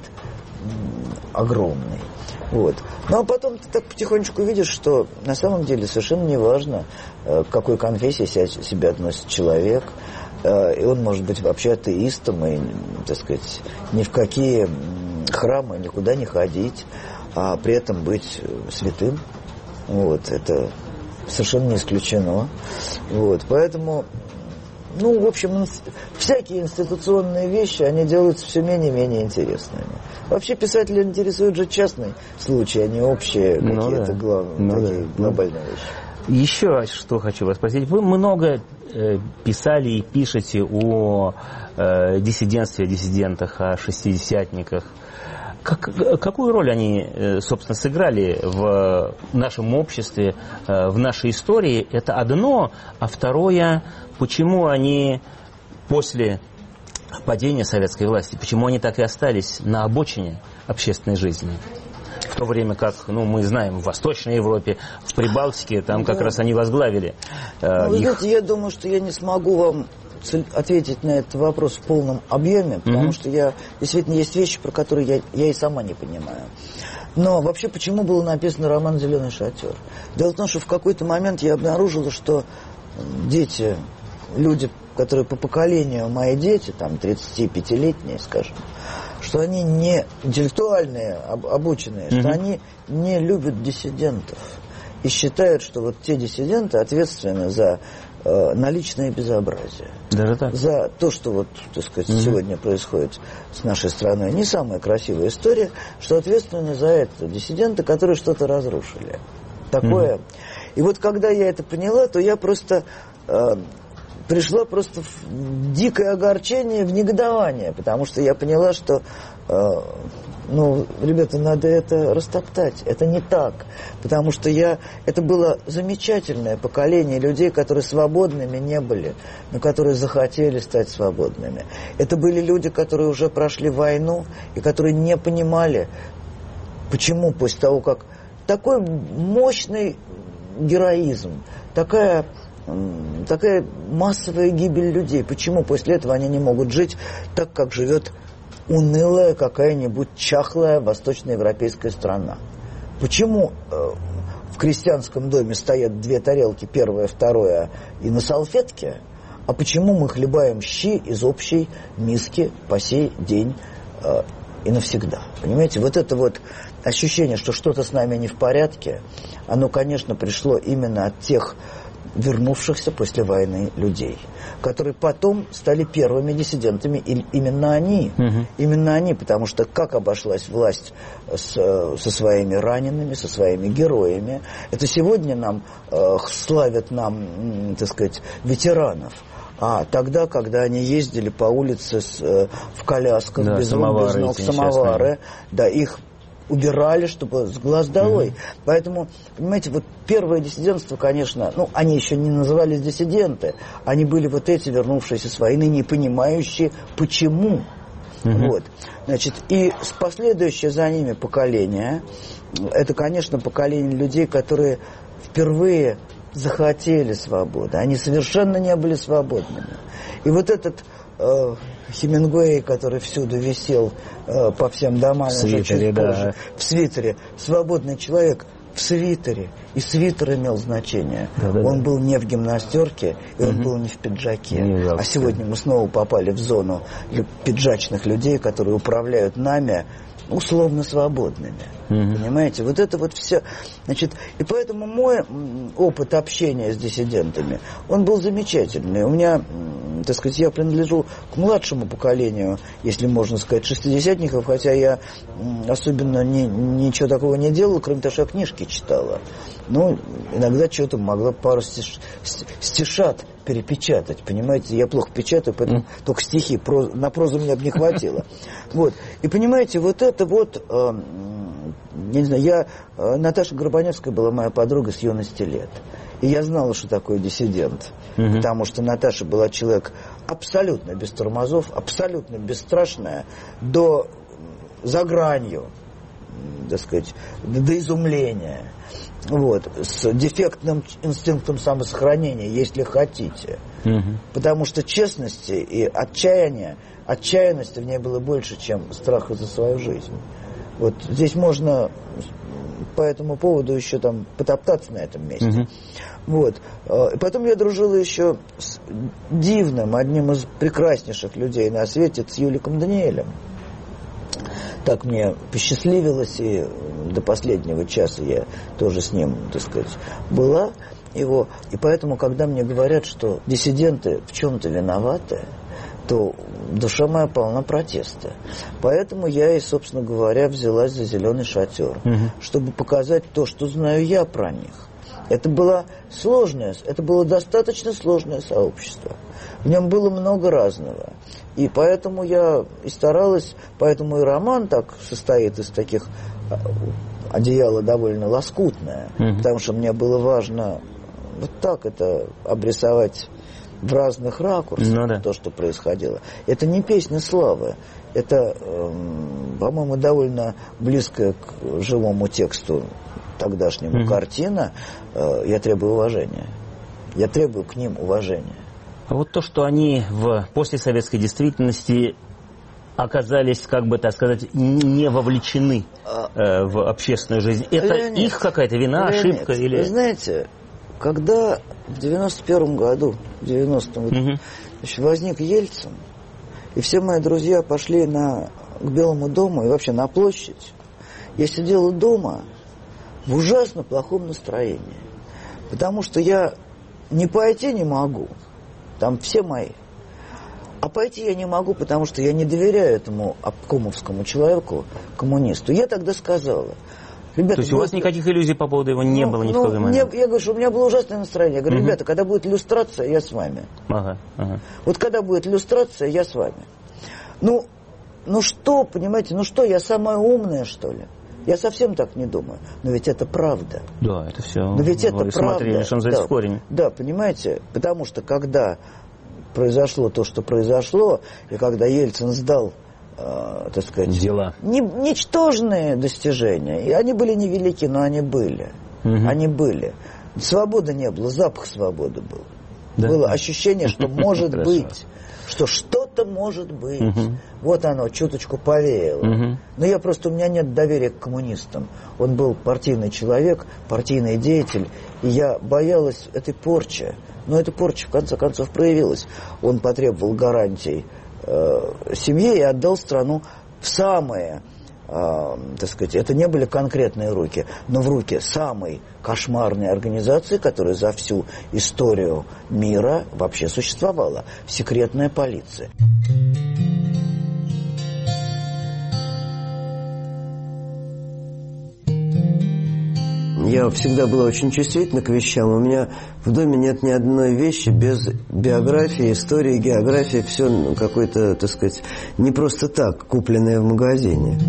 огромный. Вот. Ну а потом ты так потихонечку видишь, что на самом деле совершенно не важно, к какой конфессии себя относит человек. И он может быть вообще атеистом и, так сказать, ни в какие храмы никуда не ходить, а при этом быть святым. Вот. Это совершенно не исключено. Вот. Поэтому, ну, в общем, всякие институционные вещи, они делаются все менее и менее интересными. Вообще писателя интересуют же частные случаи, а не общие ну, какие-то да. глав... ну, такие да. глобальные вещи. Еще что хочу вас спросить. Вы много э, писали и пишете о э, диссидентстве, о диссидентах, о шестидесятниках. Как, какую роль они, э, собственно, сыграли в нашем обществе, э, в нашей истории? Это одно. А второе, почему они после падения советской власти, почему они так и остались на обочине общественной жизни? В то время как, ну, мы знаем, в Восточной Европе, в Прибалтике, там как да. раз они возглавили э, ну, вы их... знаете, я думаю, что я не смогу вам ответить на этот вопрос в полном объеме, потому mm-hmm. что я, действительно есть вещи, про которые я, я и сама не понимаю. Но вообще, почему был написан роман «Зеленый шатер»? Дело в том, что в какой-то момент я обнаружила, что дети, люди, которые по поколению мои дети, там тридцатипятилетние, скажем, что они не интеллектуальные, об, обученные, mm-hmm. что они не любят диссидентов. И считают, что вот те диссиденты ответственны за э, наличное безобразие. Даже так? За то, что вот, так сказать, mm-hmm. сегодня происходит с нашей страной. Не самая красивая история, что ответственны за это диссиденты, которые что-то разрушили. Такое. Mm-hmm. И вот когда я это поняла, то я просто... Э, пришла просто в дикое огорчение, в негодование, потому что я поняла, что, э, ну, ребята, надо это растоптать. Это не так, потому что я... Это было замечательное поколение людей, которые свободными не были, но которые захотели стать свободными. Это были люди, которые уже прошли войну и которые не понимали, почему после того, как такой мощный героизм, такая... такая массовая гибель людей. Почему после этого они не могут жить так, как живет унылая какая-нибудь чахлая восточноевропейская страна? Почему э, в крестьянском доме стоят две тарелки, первая, вторая, и на салфетке, а почему мы хлебаем щи из общей миски по сей день э, и навсегда? Понимаете, вот это вот ощущение, что что-то с нами не в порядке, оно, конечно, пришло именно от тех вернувшихся после войны людей, которые потом стали первыми диссидентами. И именно они, угу. именно они, потому что как обошлась власть с, со своими ранеными, со своими героями, это сегодня нам э, славят нам, так сказать, ветеранов. А тогда, когда они ездили по улице с, э, в колясках, да, без рук, без ног, самовары, да, их убирали, чтобы с глаз долой. Mm-hmm. Поэтому, понимаете, вот первое диссидентство, конечно, ну, они еще не назывались диссиденты, они были вот эти, вернувшиеся с войны, не понимающие, почему. Mm-hmm. Вот. Значит, и последующее за ними поколение, это, конечно, поколение людей, которые впервые захотели свободы. Они совершенно не были свободными. И вот этот э, Хемингуэй, который всюду висел э, по всем домам, в свитере, да. позже, в свитере, свободный человек в свитере, и свитер имел значение. Да, да, он да. был не в гимнастерке, и угу. он был не в пиджаке. Не а сегодня мы снова попали в зону пиджачных людей, которые управляют нами условно свободными. Mm-hmm. Понимаете? Вот это вот все. Значит, и поэтому мой опыт общения с диссидентами, он был замечательный. У меня, так сказать, я принадлежу к младшему поколению, если можно сказать, шестидесятников, хотя я особенно ни, ничего такого не делал, кроме того, что я книжки читала. Ну, иногда что-то могла пару стиш, стишат перепечатать, понимаете? Я плохо печатаю, поэтому mm. только стихи, проз, на прозу меня бы не хватило. Вот. И понимаете, вот это вот, э, я не знаю, я, э, Наташа Горбаневская была моя подруга с юности лет. И я знала, что такое диссидент. Mm-hmm. Потому что Наташа была человек абсолютно без тормозов, абсолютно бесстрашная, до, за гранью, так сказать, до изумления. Вот, с дефектным инстинктом самосохранения, если хотите. Угу. Потому что честности и отчаяния, отчаянности в ней было больше, чем страха за свою жизнь. Вот здесь можно по этому поводу еще там потоптаться на этом месте. Угу. Вот. И потом я дружила еще с дивным, одним из прекраснейших людей на свете, с Юликом Даниэлем. Так мне посчастливилось, и до последнего часа я тоже с ним, так сказать, была его. И поэтому, когда мне говорят, что диссиденты в чем-то виноваты, то душа моя полна протеста. Поэтому я и, собственно говоря, взялась за «Зеленый шатер», угу. чтобы показать то, что знаю я про них. Это было сложное, это было достаточно сложное сообщество. В нем было много разного. И поэтому я и старалась, поэтому и роман так состоит из таких, одеяло довольно лоскутное, mm-hmm. потому что мне было важно вот так это обрисовать в разных ракурсах, ну, да. то, что происходило. Это не песня славы, это, эм, по-моему, довольно близкая к живому тексту тогдашнему mm-hmm. картина. Э, я требую уважения. Я требую к ним уважения. А вот то, что они в послесоветской действительности оказались, как бы так сказать, не вовлечены э, в общественную жизнь, это Леонид, их какая-то вина, Леонид, ошибка? Или... Вы знаете, когда в девяносто первом году, в девяностом, угу. значит, возник Ельцин, и все мои друзья пошли на, к Белому дому и вообще на площадь, я сидела дома в ужасно плохом настроении, потому что я не пойти не могу, там все мои. А пойти я не могу, потому что я не доверяю этому обкомовскому человеку, коммунисту. Я тогда сказала. Ребята, то есть у вас будет... никаких иллюзий по поводу его не ну, было ни ну, в какой момент? Мне, я говорю, что у меня было ужасное настроение. Я говорю, угу. ребята, когда будет иллюстрация, я с вами. Ага, ага. Вот когда будет иллюстрация, я с вами. Ну, ну что, понимаете, ну что, я самая умная, что ли? Я совсем так не думаю. Но ведь это правда. Да, это все. Но ведь это смотрели, правда. Да, в корень. Да, понимаете, потому что когда произошло то, что произошло, и когда Ельцин сдал, э, так сказать, дела, не, ничтожные достижения, и они были невелики, но они были, угу. они были. Свободы не было, запах свободы был. Да? Было ощущение, что может быть, что что-то может быть. Угу. Вот оно, чуточку повеяло. Угу. Но я просто, у меня нет доверия к коммунистам. Он был партийный человек, партийный деятель, и я боялась этой порчи. Но эта порча, в конце концов, проявилась. Он потребовал гарантий э, семье и отдал страну в самые, э, так сказать, это не были конкретные руки, но в руки самой кошмарной организации, которая за всю историю мира вообще существовала. Секретная полиция. Я всегда была очень чувствительна к вещам. У меня в доме нет ни одной вещи без биографии, истории, географии. Все какое-то, так сказать, не просто так, купленное в магазине.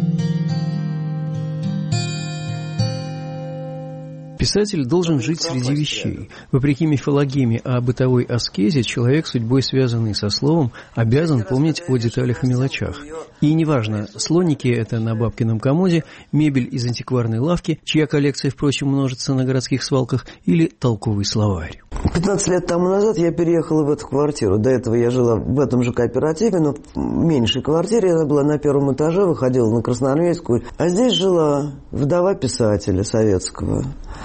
Писатель должен жить среди вещей. Вопреки мифологеме о бытовой аскезе, человек, судьбой связанный со словом, обязан помнить о деталях и мелочах. И неважно, слоники это на бабкином комоде, мебель из антикварной лавки, чья коллекция, впрочем, множится на городских свалках, или толковый словарь. пятнадцать лет тому назад я переехала в эту квартиру. До этого я жила в этом же кооперативе, но в меньшей квартире. Она была на первом этаже, выходила на Красноармейскую. А здесь жила вдова писателя советского.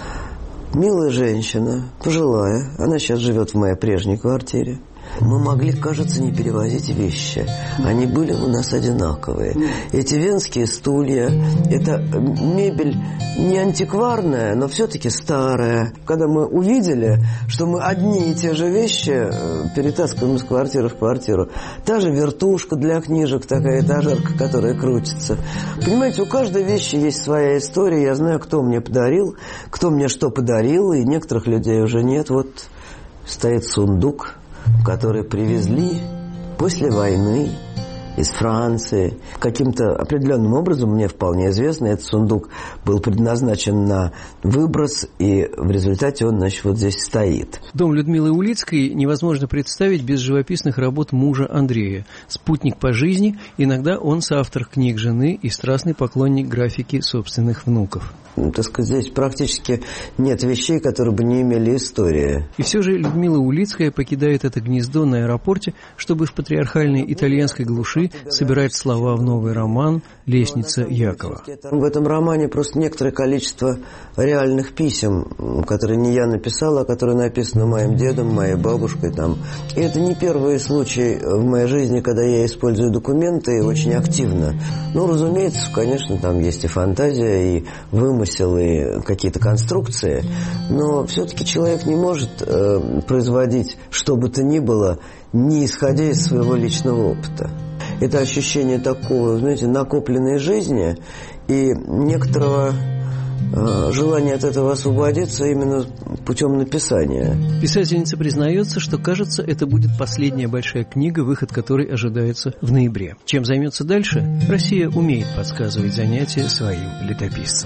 Милая женщина, пожилая. Она сейчас живет в моей прежней квартире. Мы могли, кажется, не перевозить вещи. Они были у нас одинаковые. Эти венские стулья, это мебель не антикварная, но все-таки старая. Когда мы увидели, что мы одни и те же вещи перетаскиваем из квартиры в квартиру. Та же вертушка для книжек, такая этажерка, которая крутится. Понимаете, у каждой вещи есть своя история. Я знаю, кто мне подарил, кто мне что подарил, и некоторых людей уже нет. Вот стоит сундук, которые привезли после войны из Франции. Каким-то определенным образом, мне вполне известно, этот сундук был предназначен на выброс, и в результате он, значит, вот здесь стоит. Дом Людмилы Улицкой невозможно представить без живописных работ мужа Андрея. Спутник по жизни, иногда он соавтор книг жены и страстный поклонник графики собственных внуков. Ну, так сказать, здесь практически нет вещей, которые бы не имели истории. И все же Людмила Улицкая покидает это гнездо на аэропорте, чтобы в патриархальной итальянской глуши собирать слова в новый роман «Лестница Якова». В этом романе просто некоторое количество реальных писем, которые не я написала, а которые написаны моим дедом, моей бабушкой. Там. И это не первый случай в моей жизни, когда я использую документы очень активно. Ну, разумеется, конечно, там есть и фантазия, и вымысел, и какие-то конструкции, но все-таки человек не может э, производить что бы то ни было, не исходя из своего личного опыта. Это ощущение такого, знаете, накопленной жизни и некоторого желание от этого освободиться именно путем написания. Писательница признается, что, кажется, это будет последняя большая книга, выход которой ожидается в ноябре. Чем займется дальше, Россия умеет подсказывать занятия своим летописцам.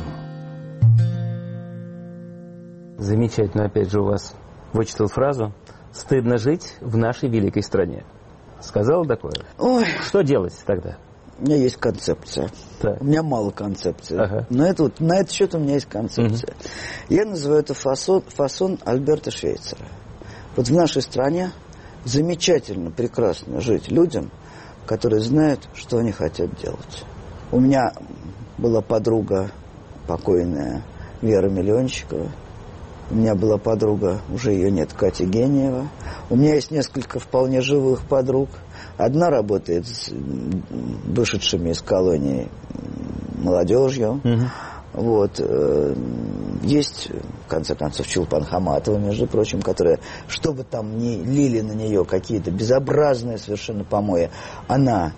Замечательно, опять же, у вас вычитал фразу «Стыдно жить в нашей великой стране». Сказал такое? Ой. Что делать тогда? У меня есть концепция. Так. У меня мало концепции. Ага. Но это вот, на этот счет у меня есть концепция. Угу. Я называю это фасон, фасон Альберта Швейцера. Вот в нашей стране замечательно, прекрасно жить людям, которые знают, что они хотят делать. У меня была подруга покойная Вера Миллионщикова. У меня была подруга, уже ее нет, Катя Гениева. У меня есть несколько вполне живых подруг. Одна работает с вышедшими из колонии молодежью. Угу. Вот. Есть, в конце концов, Чулпан Хаматова, между прочим, которая, что бы там ни лили на нее какие-то безобразные совершенно помои, она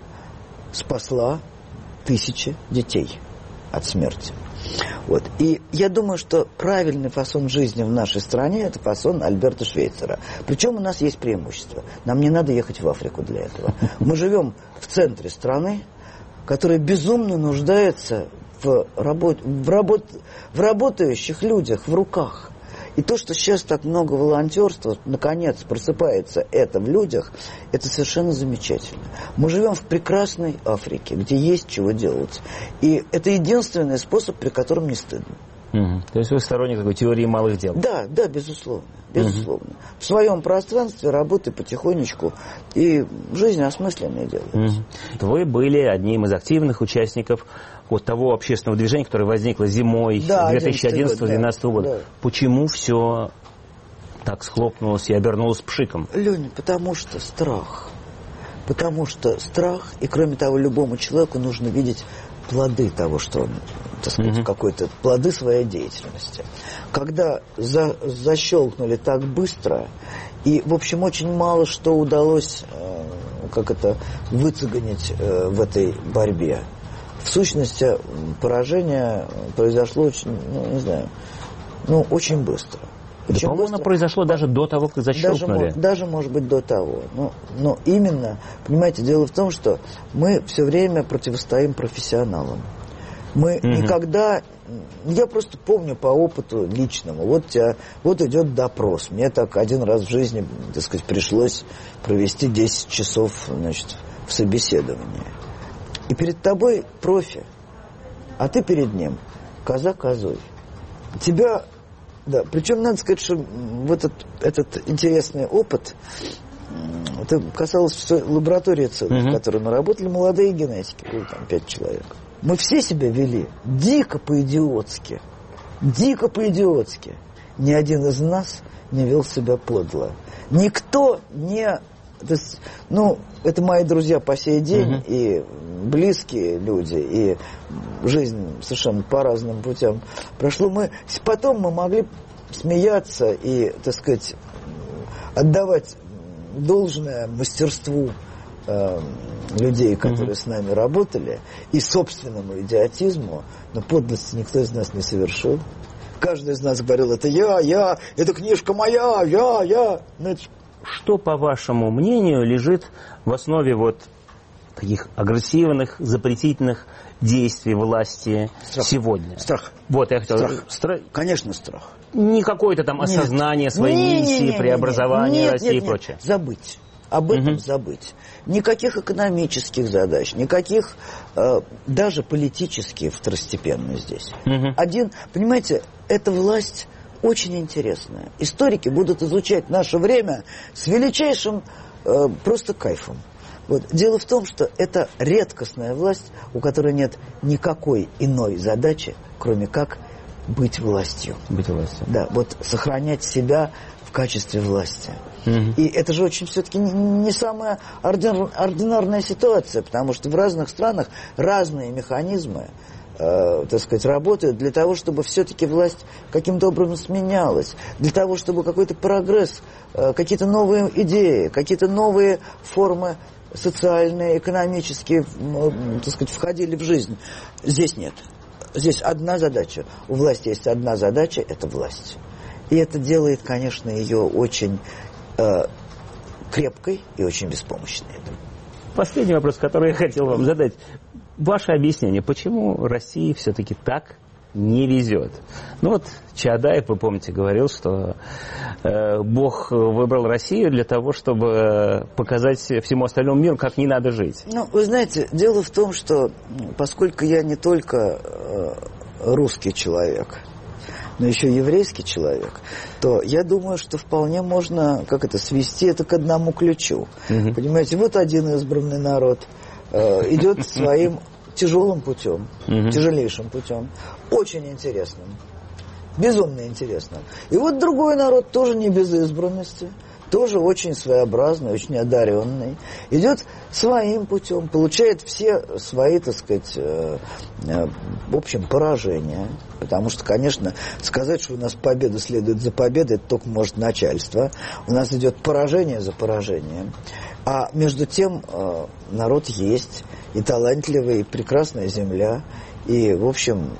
спасла тысячи детей от смерти. Вот. И я думаю, что правильный фасон жизни в нашей стране – это фасон Альберта Швейцера. Причем у нас есть преимущество. Нам не надо ехать в Африку для этого. Мы живем в центре страны, которая безумно нуждается в, работ... в, работ... в работающих людях, в руках. И то, что сейчас так много волонтерства, наконец просыпается это в людях, это совершенно замечательно. Мы живем в прекрасной Африке, где есть чего делать. И это единственный способ, при котором не стыдно. Угу. То есть вы сторонник такой теории малых дел? Да, да, безусловно. Безусловно. Угу. В своем пространстве работай потихонечку, и жизнь осмысленная делается. Угу. Вы были одним из активных участников вот того общественного движения, которое возникло зимой да, две тысячи одиннадцатого — две тысячи двенадцатого года. Да. Почему все так схлопнулось и обернулось пшиком? Леня, потому что страх. Потому что страх, и кроме того, любому человеку нужно видеть плоды того, что он, так сказать, угу. какой-то, плоды своей деятельности. Когда за, защелкнули так быстро, и, в общем, очень мало что удалось, э, как это, выцеганить э, в этой борьбе. В сущности, поражение произошло очень, ну, не знаю, ну, очень быстро. Да, по-моему, оно произошло даже до того, как защелкнули. Даже, даже, может быть, до того. Но, но именно, понимаете, дело в том, что мы все время противостоим профессионалам. Мы угу. никогда... Я просто помню по опыту личному. Вот, тебя, вот идет допрос. Мне так один раз в жизни, так сказать, пришлось провести десять часов, значит, в собеседовании. И перед тобой профи, а ты перед ним коза козой. Тебя... Да, причем надо сказать, что вот этот, этот интересный опыт, это касалось все лаборатории целой, uh-huh. в которой мы работали, молодые генетики, было там пять человек. Мы все себя вели дико по-идиотски, дико по-идиотски. Ни один из нас не вел себя подло. Никто не... То есть, ну, это мои друзья по сей день, uh-huh. и близкие люди, и жизнь совершенно по разным путям прошла. Мы, потом мы могли смеяться и, так сказать, отдавать должное мастерству э, людей, которые uh-huh. с нами работали, и собственному идиотизму, но подлости никто из нас не совершил. Каждый из нас говорил: это я, я, это книжка моя, я, я. Ну, это... Что, по вашему мнению, лежит в основе вот таких агрессивных, запретительных действий власти страх. сегодня? Страх. Вот, я хотел... Страх. Стра... Конечно, страх. Не какое-то там осознание нет. своей не, миссии, не, не, преобразования нет, России нет, и прочее? Нет. Забыть. Об этом угу. забыть. Никаких экономических задач, никаких э, даже политических второстепенно здесь. Угу. Один, понимаете, эта власть... очень интересная. Историки будут изучать наше время с величайшим э, просто кайфом. Вот. Дело в том, что это редкостная власть, у которой нет никакой иной задачи, кроме как быть властью. Быть властью. Да, вот сохранять себя в качестве власти. Угу. И это же очень все-таки не самая ординарная ситуация, потому что в разных странах разные механизмы, Э, так сказать, работают для того, чтобы все-таки власть каким-то образом сменялась, для того, чтобы какой-то прогресс, э, какие-то новые идеи, какие-то новые формы социальные, экономические, э, так сказать, входили в жизнь. Здесь нет. здесь одна задача. У власти есть одна задача – это власть. И это делает, конечно, ее очень э, крепкой и очень беспомощной. Последний вопрос, который я хотел вам задать. Ваше объяснение, почему России все-таки так не везет? Ну вот Чаадаев, вы помните, говорил, что э, Бог выбрал Россию для того, чтобы показать всему остальному миру, как не надо жить. Ну, вы знаете, дело в том, что поскольку я не только э, русский человек, но еще еврейский человек, то я думаю, что вполне можно, как это, свести это к одному ключу. Угу. Понимаете, вот один избранный народ э, идет своим тяжелым путем, угу. тяжелейшим путем, очень интересным, безумно интересным. И вот другой народ, тоже не без избранности, тоже очень своеобразный, очень одаренный, идет своим путем, получает все свои, так сказать, э, э, в общем, поражения. Потому что, конечно, сказать, что у нас победа следует за победой, это только может начальство. У нас идет поражение за поражением. А между тем э, народ есть, и талантливый, и прекрасная земля, и, в общем...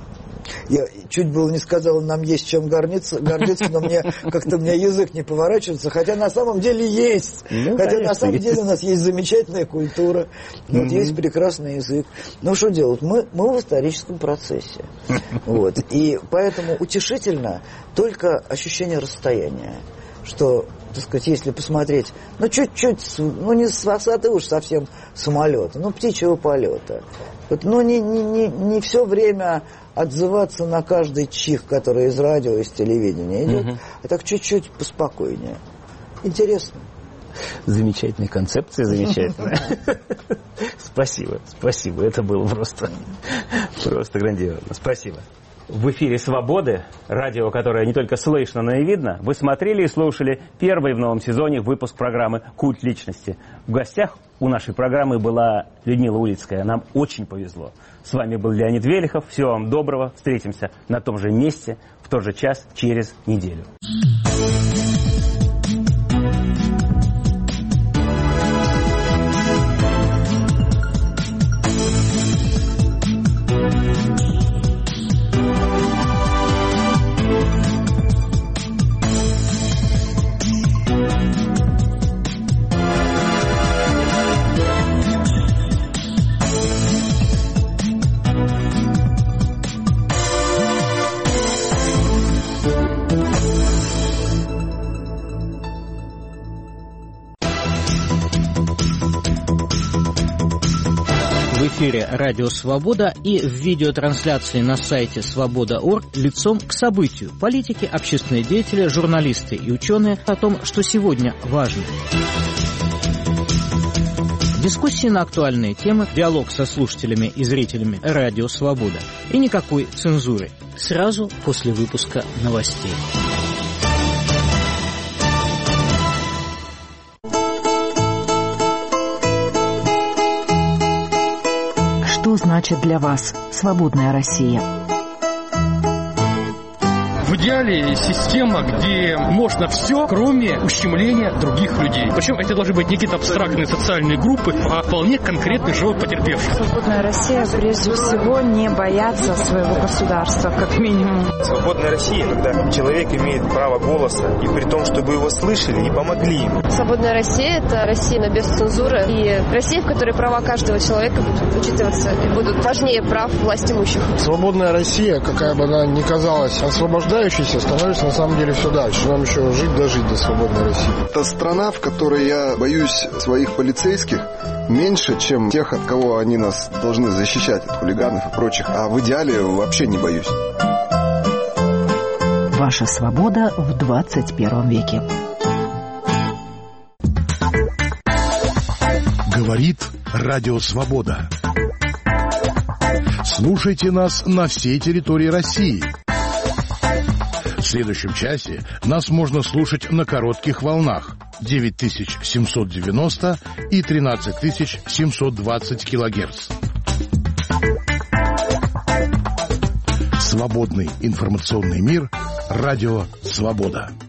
Я чуть было не сказал, нам есть чем гордиться, гордиться, но мне как-то у меня язык не поворачивается, хотя на самом деле есть. Ну, хотя конечно, на самом есть. деле у нас есть замечательная культура, mm-hmm. вот, есть прекрасный язык. Но что делать? Мы, мы в историческом процессе. Вот. И поэтому утешительно только ощущение расстояния. Что, так сказать, если посмотреть, ну, чуть-чуть, ну, не с высоты уж совсем самолета, ну, птичьего полета. Вот, ну, не, не, не, не все время отзываться на каждый чих, который из радио, из телевидения идет, угу. а так чуть-чуть поспокойнее. Интересно. Замечательная концепция, замечательная. Спасибо, спасибо. Это было просто, просто грандиозно. Спасибо. В эфире «Свободы», радио, которое не только слышно, но и видно. Вы смотрели и слушали первый в новом сезоне выпуск программы «Культ личности». В гостях у нашей программы была Людмила Улицкая. Нам очень повезло. С вами был Леонид Велихов. Всего вам доброго. Встретимся на том же месте в тот же час через неделю. В эфире «Радио Свобода» и в видеотрансляции на сайте свобода точка орг лицом к событию. Политики, общественные деятели, журналисты и ученые о том, что сегодня важно. Дискуссии на актуальные темы, диалог со слушателями и зрителями «Радио Свобода». И никакой цензуры. Сразу после выпуска новостей. Что значит для вас свободная Россия? В идеале система, где можно все, кроме ущемления других людей. Причем это должны быть не какие-то абстрактные социальные группы, а вполне конкретный живой потерпевший. Свободная Россия, прежде всего, не бояться своего государства, как минимум. Свободная Россия, когда человек имеет право голоса, и при том, чтобы его слышали и помогли ему. Свободная Россия – это Россия без цензуры, и Россия, в которой права каждого человека будут учитываться и будут важнее прав властимущих. Свободная Россия, какая бы она ни казалась освобождающей, становится на самом деле все дальше. Нам еще жить дожить до свободной России. Это страна, в которой я боюсь своих полицейских меньше, чем тех, от кого они нас должны защищать, от хулиганов и прочих. А в идеале вообще не боюсь. Ваша свобода в двадцать первом веке. Говорит Радио Свобода. Слушайте нас на всей территории России. В следующем часе нас можно слушать на коротких волнах девять тысяч семьсот девяносто и тринадцать тысяч семьсот двадцать килогерц. Свободный информационный мир. Радио Свобода.